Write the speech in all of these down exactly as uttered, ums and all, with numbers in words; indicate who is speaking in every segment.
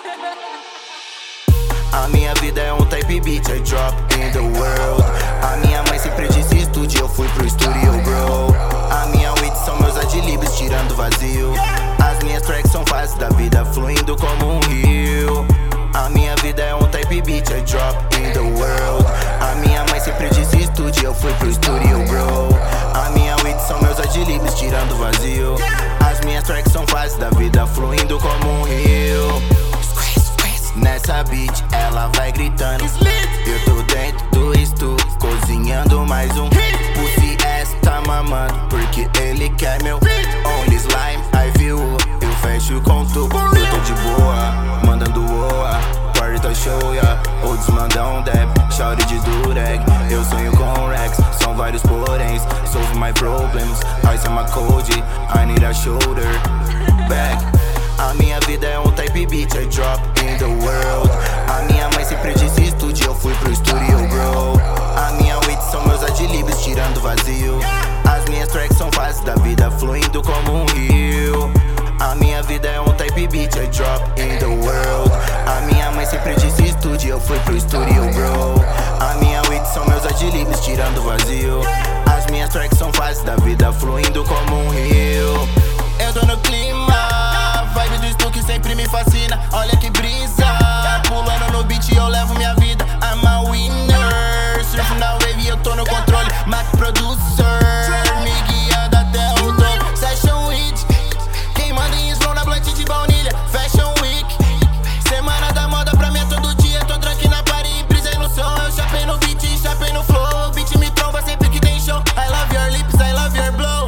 Speaker 1: A minha vida é um type beat, I drop in the world. A minha mãe sempre disse estude, eu fui pro studio, bro. A minha wit são meus adlibs tirando vazio. As minhas tracks são fases da vida fluindo como um rio. A minha vida é um type beat, I drop in the world. A minha mãe sempre disse estude, eu fui pro studio, bro. A minha wit são meus adlibs tirando vazio. As minhas tracks são fases da vida fluindo como um rio. Nessa beat ela vai gritando, eu tô dentro do estúdio cozinhando mais um. O C S tá mamando porque ele quer meu only slime, I feel. Eu fecho com tu, eu tô de boa, mandando oa. Party tá show, yeah. Ou desmandão deb, shout de dureg. Eu sonho com Rex, são vários poréns. Solve my problems, ice on my code, I need a shoulder back. A minha vida é um type beat, I drop in the world. A minha mãe sempre disse estude, eu fui pro studio, bro. A minha wit são meus adlibs tirando vazio. As minhas tracks são fases da vida fluindo como um rio. A minha vida é um type beat, I drop in the world. A minha mãe sempre disse estude, eu fui pro studio, bro. A minha wit são meus adlibs tirando vazio. As minhas tracks são fases da vida fluindo como um rio. Eu tô no clima, vibe do stu que sempre me fascina. Olha que brisa, pulando no beat eu levo minha vida. I'm a winner, surfo na wave eu tô no controle. Mac producer, me guiando até o topo. Session hit, quem manda em slow na blunt de baunilha. Fashion week, semana da moda pra mim é todo dia. Tô tranqui na party, brisei no som. Eu chapei no beat, chapei no flow. O beat me tromba sempre que tem show. I love your lips, I love your blow.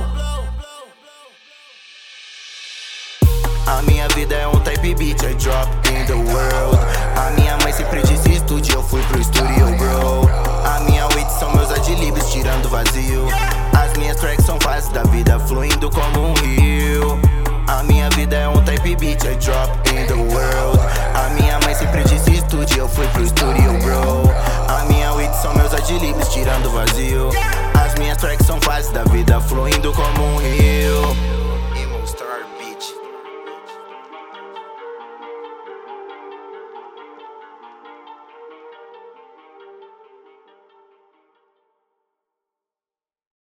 Speaker 1: A minha vida é um type beat, I drop in the world. A minha mãe sempre disse estude, eu fui pro studio, bro. A minha wit são meus adlibs tirando vazio. As minhas tracks são fases da vida fluindo como um rio. A minha vida é um type beat, I drop in the world. A minha mãe sempre disse estude, eu fui pro studio, bro. A minha wit são meus adlibs tirando vazio. As minhas tracks são fases da vida fluindo como